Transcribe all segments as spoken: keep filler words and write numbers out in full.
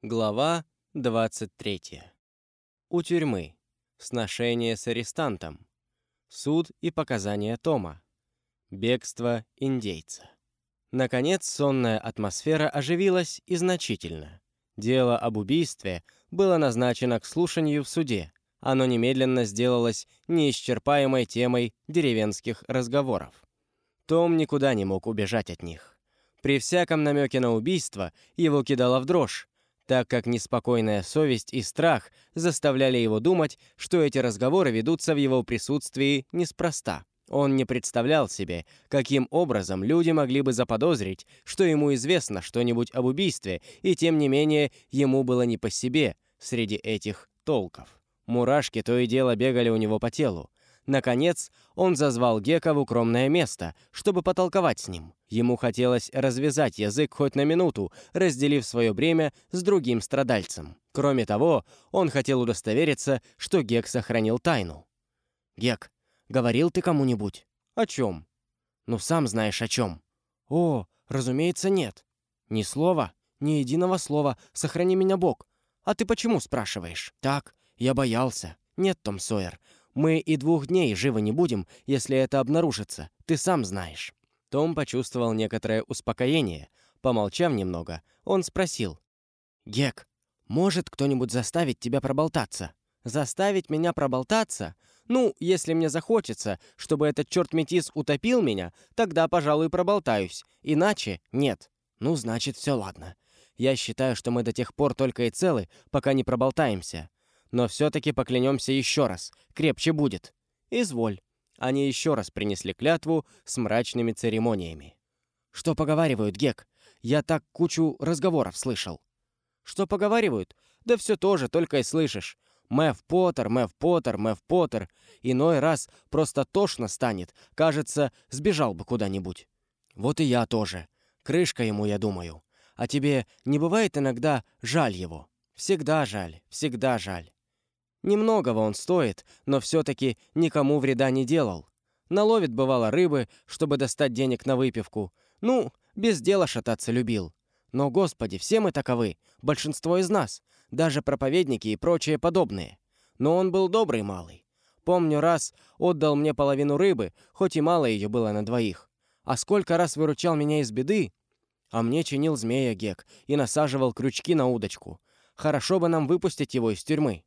Глава двадцать третья. У тюрьмы. Сношение с арестантом. Суд и показания Тома. Бегство индейца. Наконец, сонная атмосфера оживилась и значительно. Дело об убийстве было назначено к слушанию в суде. Оно немедленно сделалось неисчерпаемой темой деревенских разговоров. Том никуда не мог убежать от них. При всяком намеке на убийство его кидало в дрожь, так как неспокойная совесть и страх заставляли его думать, что эти разговоры ведутся в его присутствии неспроста. Он не представлял себе, каким образом люди могли бы заподозрить, что ему известно что-нибудь об убийстве, и тем не менее ему было не по себе среди этих толков. Мурашки то и дело бегали у него по телу. Наконец, он зазвал Гека в укромное место, чтобы потолковать с ним. Ему хотелось развязать язык хоть на минуту, разделив свое бремя с другим страдальцем. Кроме того, он хотел удостовериться, что Гек сохранил тайну. «Гек, говорил ты кому-нибудь?» «О чем?» «Ну, сам знаешь, о чем». «О, разумеется, нет». «Ни слова, ни единого слова, сохрани меня Бог». «А ты почему спрашиваешь?» «Так, я боялся». «Нет, Том Сойер, мы и двух дней живы не будем, если это обнаружится, ты сам знаешь». Том почувствовал некоторое успокоение. Помолчав немного, он спросил: «Гек, может кто-нибудь заставить тебя проболтаться?» «Заставить меня проболтаться? Ну, если мне захочется, чтобы этот черт-метис утопил меня, тогда, пожалуй, проболтаюсь. Иначе нет». «Ну, значит, все ладно. Я считаю, что мы до тех пор только и целы, пока не проболтаемся. Но все-таки поклянемся еще раз. Крепче будет». «Изволь». Они еще раз принесли клятву с мрачными церемониями. «Что поговаривают, Гек? Я так кучу разговоров слышал». «Что поговаривают? Да все тоже, только и слышишь. Мэв Поттер, Мэв Поттер, Мэв Поттер. Иной раз просто тошно станет. Кажется, сбежал бы куда-нибудь». «Вот и я тоже. Крышка ему, я думаю. А тебе не бывает иногда жаль его?» «Всегда жаль, всегда жаль. Немногого он стоит, но все-таки никому вреда не делал. Наловит, бывало, рыбы, чтобы достать денег на выпивку. Ну, без дела шататься любил. Но, Господи, все мы таковы, большинство из нас, даже проповедники и прочие подобные. Но он был добрый малый. Помню, раз отдал мне половину рыбы, хоть и мало ее было на двоих. А сколько раз выручал меня из беды? А мне чинил змея Гек и насаживал крючки на удочку. Хорошо бы нам выпустить его из тюрьмы».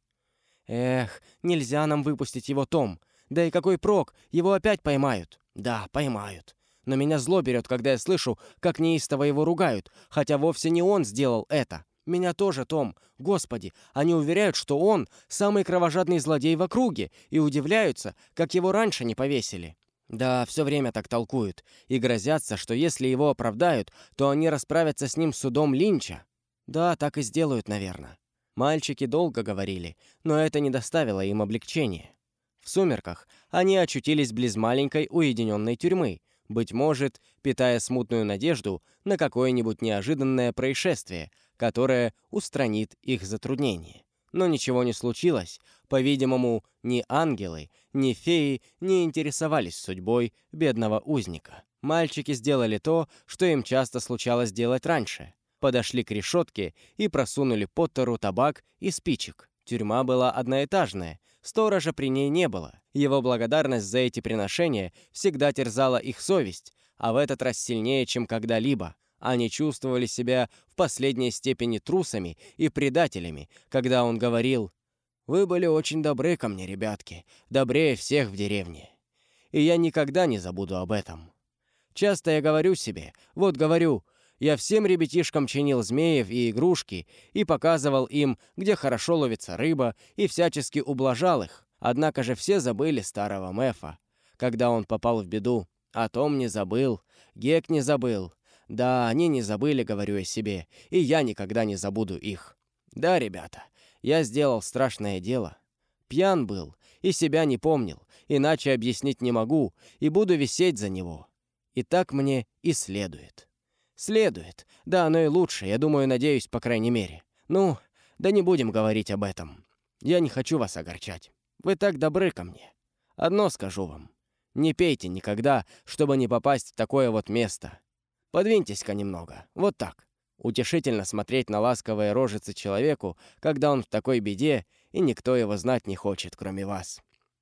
«Эх, нельзя нам выпустить его, Том. Да и какой прок, его опять поймают». «Да, поймают. Но меня зло берет, когда я слышу, как неистово его ругают, хотя вовсе не он сделал это. Меня тоже, Том. Господи, они уверяют, что он самый кровожадный злодей в округе, и удивляются, как его раньше не повесили». «Да, все время так толкуют, и грозятся, что если его оправдают, то они расправятся с ним судом Линча». «Да, так и сделают, наверное». Мальчики долго говорили, но это не доставило им облегчения. В сумерках они очутились близ маленькой уединенной тюрьмы, быть может, питая смутную надежду на какое-нибудь неожиданное происшествие, которое устранит их затруднения. Но ничего не случилось. По-видимому, ни ангелы, ни феи не интересовались судьбой бедного узника. Мальчики сделали то, что им часто случалось делать раньше. Подошли к решетке и просунули Поттеру табак и спичек. Тюрьма была одноэтажная, сторожа при ней не было. Его благодарность за эти приношения всегда терзала их совесть, а в этот раз сильнее, чем когда-либо. Они чувствовали себя в последней степени трусами и предателями, когда он говорил: «Вы были очень добры ко мне, ребятки, добрее всех в деревне. И я никогда не забуду об этом. Часто я говорю себе, вот говорю, я всем ребятишкам чинил змеев и игрушки и показывал им, где хорошо ловится рыба, и всячески ублажал их. Однако же все забыли старого Мэфа, когда он попал в беду. А Том не забыл, Гек не забыл. Да, они не забыли, говорю я себе, и я никогда не забуду их. Да, ребята, я сделал страшное дело. Пьян был и себя не помнил, иначе объяснить не могу, и буду висеть за него. И так мне и следует». «Следует. Да, оно и лучше, я думаю, надеюсь, по крайней мере. Ну, да не будем говорить об этом. Я не хочу вас огорчать. Вы так добры ко мне. Одно скажу вам. Не пейте никогда, чтобы не попасть в такое вот место. Подвиньтесь-ка немного. Вот так. Утешительно смотреть на ласковые рожицы человеку, когда он в такой беде, и никто его знать не хочет, кроме вас.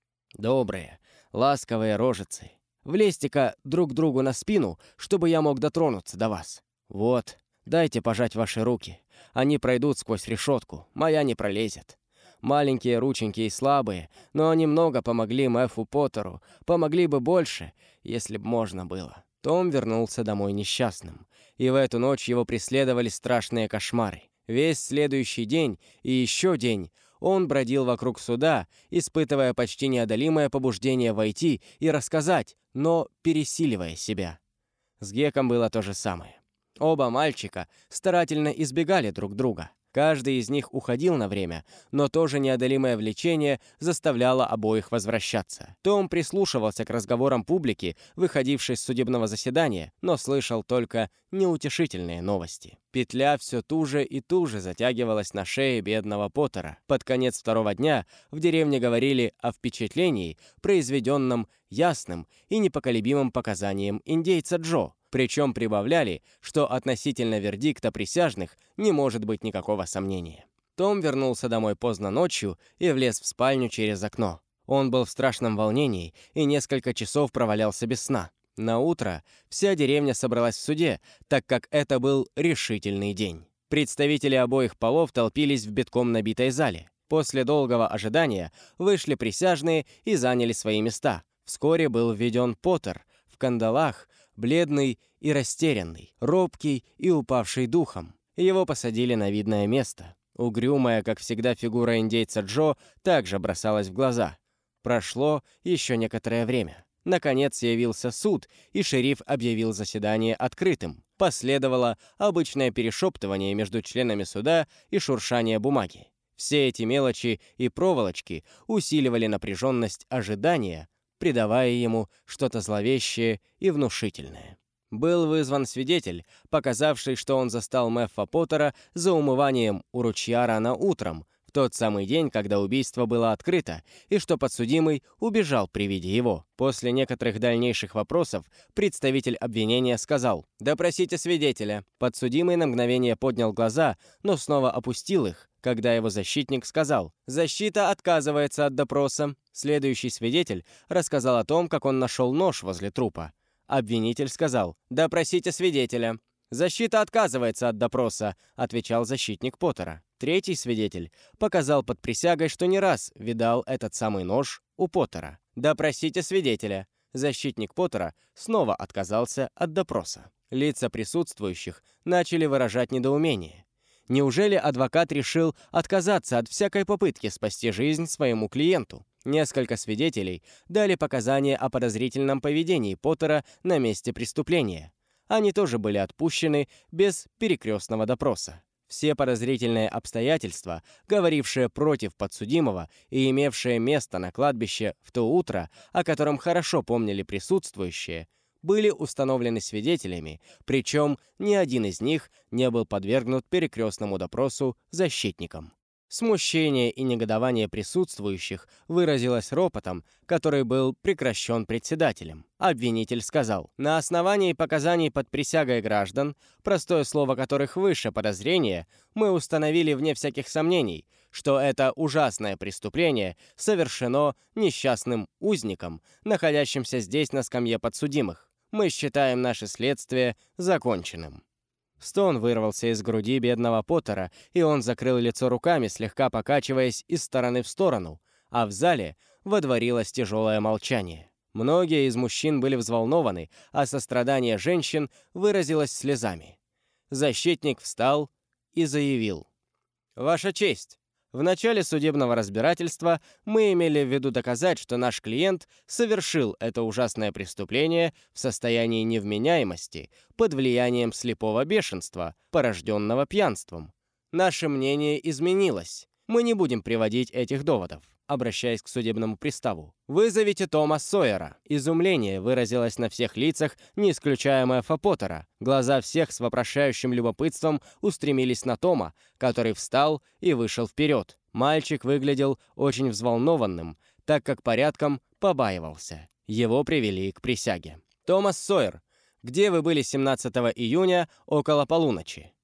Добрые, ласковые рожицы. Влезьте-ка друг другу на спину, чтобы я мог дотронуться до вас. Вот, дайте пожать ваши руки. Они пройдут сквозь решетку, моя не пролезет. Маленькие рученьки и слабые, но они много помогли Мэфу Поттеру, помогли бы больше, если б можно было. Том вернулся домой несчастным, и в эту ночь его преследовали страшные кошмары. Весь следующий день и еще день он бродил вокруг суда, испытывая почти неодолимое побуждение войти и рассказать, но пересиливая себя. С Геком было то же самое. Оба мальчика старательно избегали друг друга. Каждый из них уходил на время, но тоже неодолимое влечение заставляло обоих возвращаться. Том прислушивался к разговорам публики, выходившей с судебного заседания, но слышал только неутешительные новости. Петля все туже и туже затягивалась на шее бедного Поттера. Под конец второго дня в деревне говорили о впечатлении, произведенном ясным и непоколебимым показанием индейца Джо. Причем прибавляли, что относительно вердикта присяжных не может быть никакого сомнения. Том вернулся домой поздно ночью и влез в спальню через окно. Он был в страшном волнении и несколько часов провалялся без сна. Наутро вся деревня собралась в суде, так как это был решительный день. Представители обоих полов толпились в битком набитой зале. После долгого ожидания вышли присяжные и заняли свои места. Вскоре был введен Поттер в кандалах, бледный и растерянный, робкий и упавший духом. Его посадили на видное место. Угрюмая, как всегда, фигура индейца Джо также бросалась в глаза. Прошло еще некоторое время. Наконец явился суд, и шериф объявил заседание открытым. Последовало обычное перешептывание между членами суда и шуршание бумаги. Все эти мелочи и проволочки усиливали напряженность ожидания, придавая ему что-то зловещее и внушительное. Был вызван свидетель, показавший, что он застал Мэффа Поттера за умыванием у ручья рано утром, в тот самый день, когда убийство было открыто, и что подсудимый убежал при виде его. После некоторых дальнейших вопросов представитель обвинения сказал: «Допросите свидетеля». Подсудимый на мгновение поднял глаза, но снова опустил их, когда его защитник сказал: «Защита отказывается от допроса». Следующий свидетель рассказал о том, как он нашел нож возле трупа. Обвинитель сказал: «Допросите свидетеля». «Защита отказывается от допроса», — отвечал защитник Поттера. Третий свидетель показал под присягой, что не раз видал этот самый нож у Поттера. «Допросите свидетеля». Защитник Поттера снова отказался от допроса. Лица присутствующих начали выражать недоумение. Неужели адвокат решил отказаться от всякой попытки спасти жизнь своему клиенту? Несколько свидетелей дали показания о подозрительном поведении Поттера на месте преступления. Они тоже были отпущены без перекрестного допроса. Все подозрительные обстоятельства, говорившие против подсудимого и имевшие место на кладбище в то утро, о котором хорошо помнили присутствующие, были установлены свидетелями, причем ни один из них не был подвергнут перекрестному допросу защитником. Смущение и негодование присутствующих выразилось ропотом, который был прекращен председателем. Обвинитель сказал: «На основании показаний под присягой граждан, простое слово которых выше подозрения, мы установили вне всяких сомнений, что это ужасное преступление совершено несчастным узником, находящимся здесь на скамье подсудимых. Мы считаем наше следствие законченным». Стон вырвался из груди бедного Поттера, и он закрыл лицо руками, слегка покачиваясь из стороны в сторону, а в зале водворилось тяжелое молчание. Многие из мужчин были взволнованы, а сострадание женщин выразилось слезами. Защитник встал и заявил: «Ваша честь, в начале судебного разбирательства мы имели в виду доказать, что наш клиент совершил это ужасное преступление в состоянии невменяемости под влиянием слепого бешенства, порожденного пьянством. Наше мнение изменилось. Мы не будем приводить этих доводов». Обращаясь к судебному приставу: «Вызовите Тома Сойера». Изумление выразилось на всех лицах, не исключая Мэффа Поттера. Глаза всех с вопрошающим любопытством устремились на Тома, который встал и вышел вперед. Мальчик выглядел очень взволнованным, так как порядком побаивался. Его привели к присяге. «Томас Сойер, где вы были семнадцатого июня около полуночи?»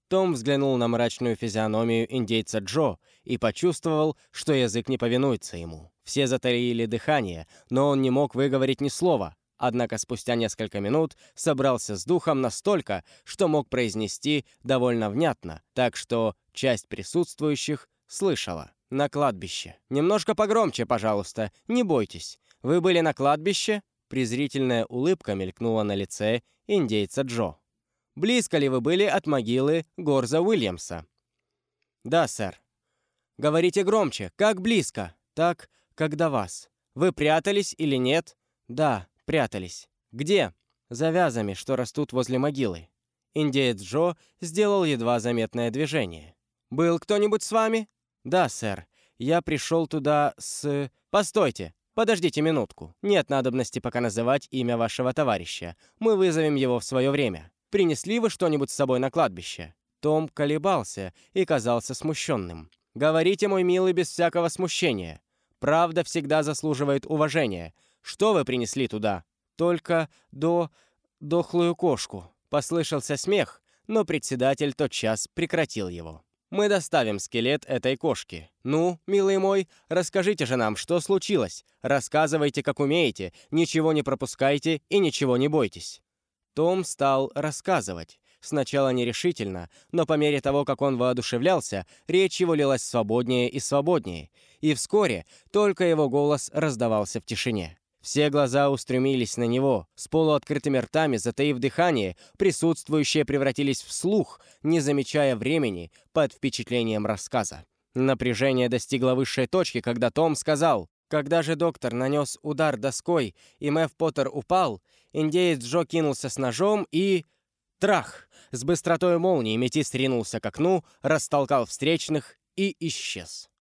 Том взглянул на мрачную физиономию индейца Джо и почувствовал, что язык не повинуется ему. Все затаили дыхание, но он не мог выговорить ни слова. Однако спустя несколько минут собрался с духом настолько, что мог произнести довольно внятно, так что часть присутствующих слышала. «На кладбище. Немножко погромче, пожалуйста, не бойтесь. Вы были на кладбище?» Презрительная улыбка мелькнула на лице индейца Джо. «Близко ли вы были от могилы Горза Уильямса?» «Да, сэр». «Говорите громче. Как близко?» «Так, как до вас. Вы прятались или нет?» «Да, прятались». «Где?» «За вязами, что растут возле могилы». Индеец Джо сделал едва заметное движение. «Был кто-нибудь с вами?» «Да, сэр. Я пришел туда с...» «Постойте. Подождите минутку. Нет надобности пока называть имя вашего товарища. Мы вызовем его в свое время. Принесли вы что-нибудь с собой на кладбище?» Том колебался и казался смущенным. «Говорите, мой милый, без всякого смущения. Правда всегда заслуживает уважения. Что вы принесли туда?» «Только до... дохлую кошку». Послышался смех, но председатель тотчас прекратил его. «Мы доставим скелет этой кошки. Ну, милый мой, расскажите же нам, что случилось. Рассказывайте, как умеете, ничего не пропускайте и ничего не бойтесь». Том стал рассказывать. Сначала нерешительно, но по мере того, как он воодушевлялся, речь его лилась свободнее и свободнее, и вскоре только его голос раздавался в тишине. Все глаза устремились на него, с полуоткрытыми ртами, затаив дыхание, присутствующие превратились в слух, не замечая времени под впечатлением рассказа. Напряжение достигло высшей точки, когда Том сказал: «Когда же доктор нанес удар доской, и Мэв Поттер упал, индеец Джо кинулся с ножом и... трах! С быстротой молнии метис ринулся к окну, растолкал встречных и исчез».